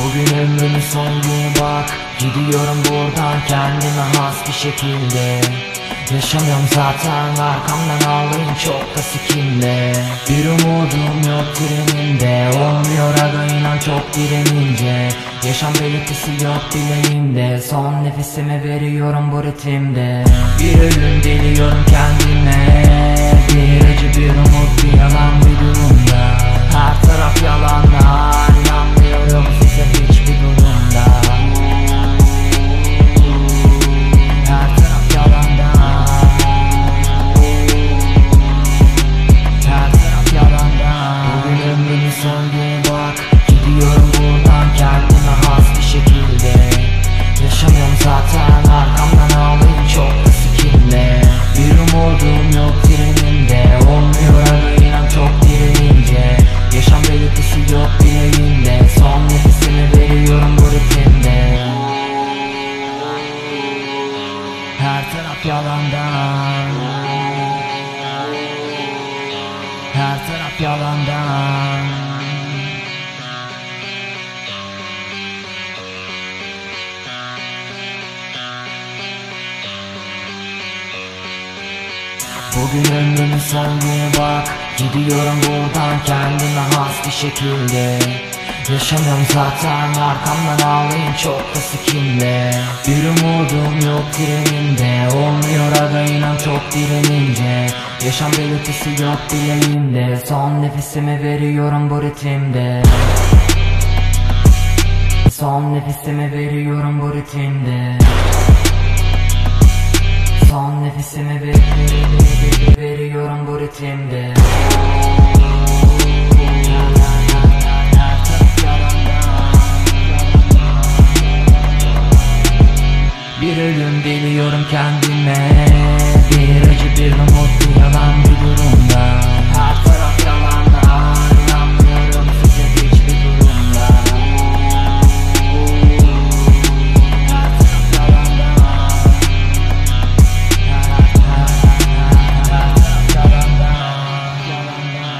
Bugün ömrümün son günü bak. Gidiyorum buradan kendime has bir şekilde. Yaşamıyorum zaten, arkamdan ağlayın çok da sikimle. Bir umudum yok trenimde, olmuyor aga inan çok direnince. Yaşam belirtisi yok dileğimde, son nefesimi veriyorum bu ritimde. Bir ölüm diliyorum kendime, bir acı bir umut bir yalan bir durumda. Her taraf yalanlar, inanmıyorum size hiçbir durumda. Her taraf yalandan, her taraf yalandan. Bugün ömrümün son günü bak. Gidiyorum buradan kendime has bir şekilde. Yaşamıyorum zaten, arkamdan ağlayın çok da sikimle. Bir umudum yok trenimde, olmuyor aga inan çok direnince. Yaşam belirtisi yok dileğimde, son nefesimi veriyorum bu ritimde. Her taraf yalandan, her taraf yalandan. Bugün ömrümün son günü bak. Gidiyorum buradan kendime has bir şekilde. Yaşamıyorum zaten, arkamdan ağlayın çok da sikimle. Bir umudum yok trenimde, olmuyor aga inan çok direnince. Yaşam belirtisi yok dileğimde, son nefesimi veriyorum bu ritimde. Son nefesimi veriyorum bu ritimde. Son nefesimi veriyorum bu ritimde. Bir ölüm diliyorum kendime, bir acı bir umut bir yalan bir durumda. Her taraf yalandan, inanmıyorum size hiçbir durumda. Her taraf yalandan, her taraf yalandan, yalandan.